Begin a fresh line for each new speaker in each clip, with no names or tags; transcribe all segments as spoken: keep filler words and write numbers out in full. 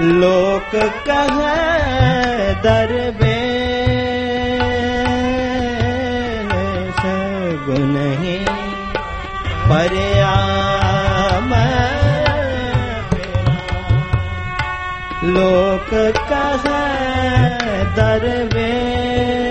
लोक कहे दरवेश गुनहि परयाम लोक कहे दरवेश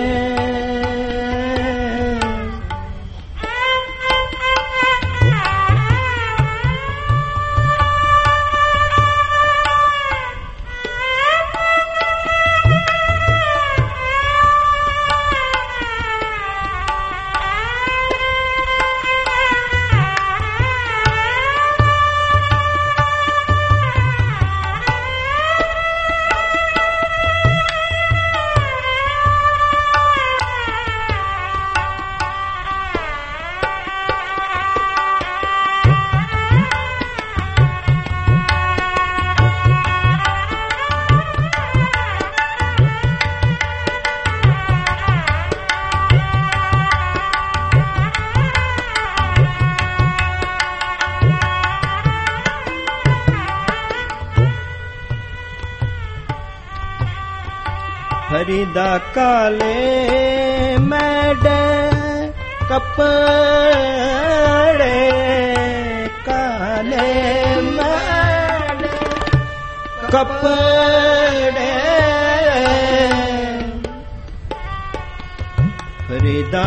हरिदा काले मैडे कपड़े काले मैडे कपड़े हरिदा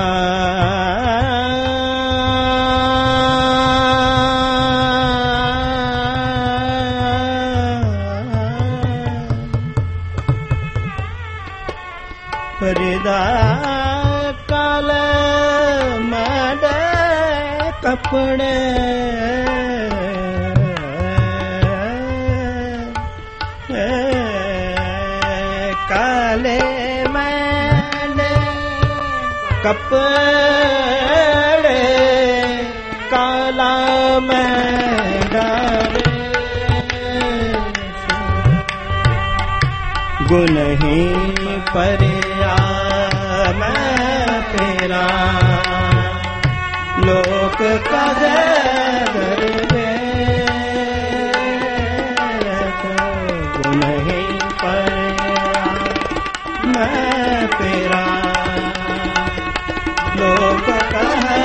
हरिदा काले मैडे कपड़े काले मैडे कपड़े काला मैडा गुनहि परयाम तेरा लोक कहे दरवेश गुनहि परयाम तेरा लोक कहे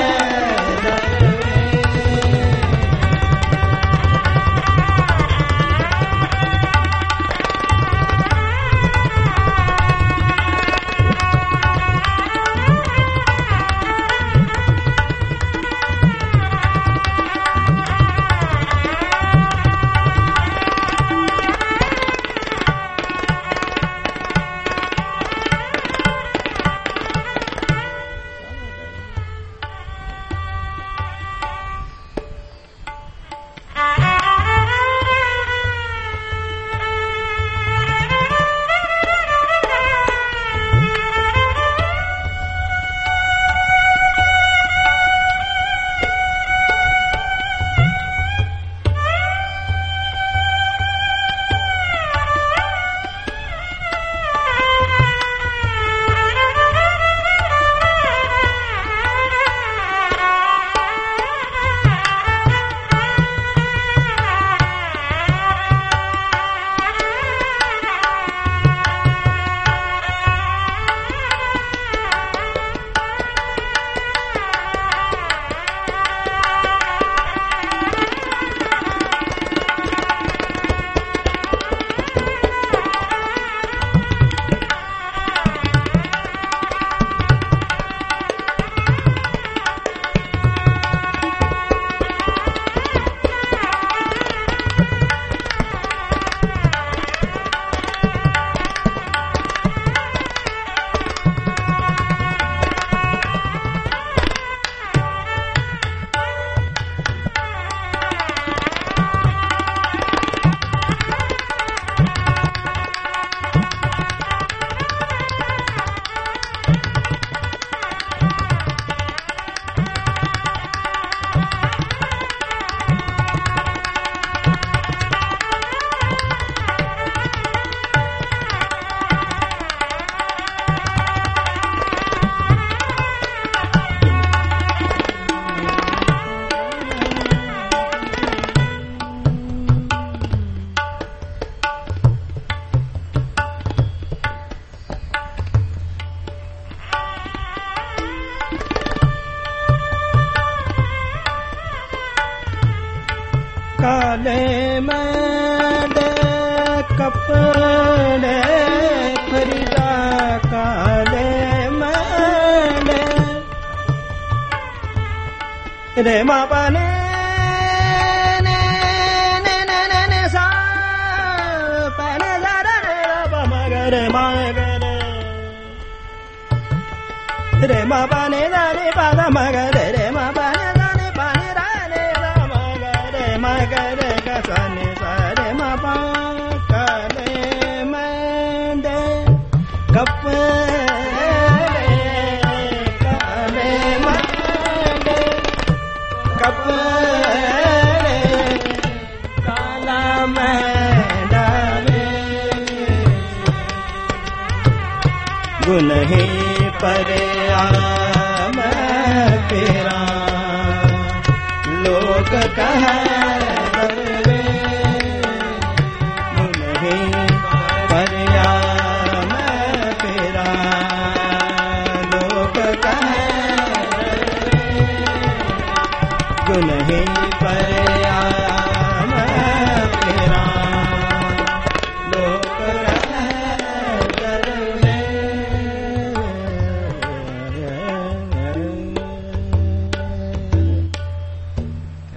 काले मैंने कपड़े खरीदा काले मैंने रे मा पा ने ने ने ने ने ने सा पा ने सा रे रे पा मा गा रे मा गा रे रे मा पा ने सा रे पा दा मा गा रे रे मा पा ने सा ने पा ने रा ने रा मा गा रे मा गा रे गा सा ने सा रे मा पा काले मैंने कपड़े काले मैंने कपड़े काला मैंने गुन ही परे मैं तेरा लोग कहे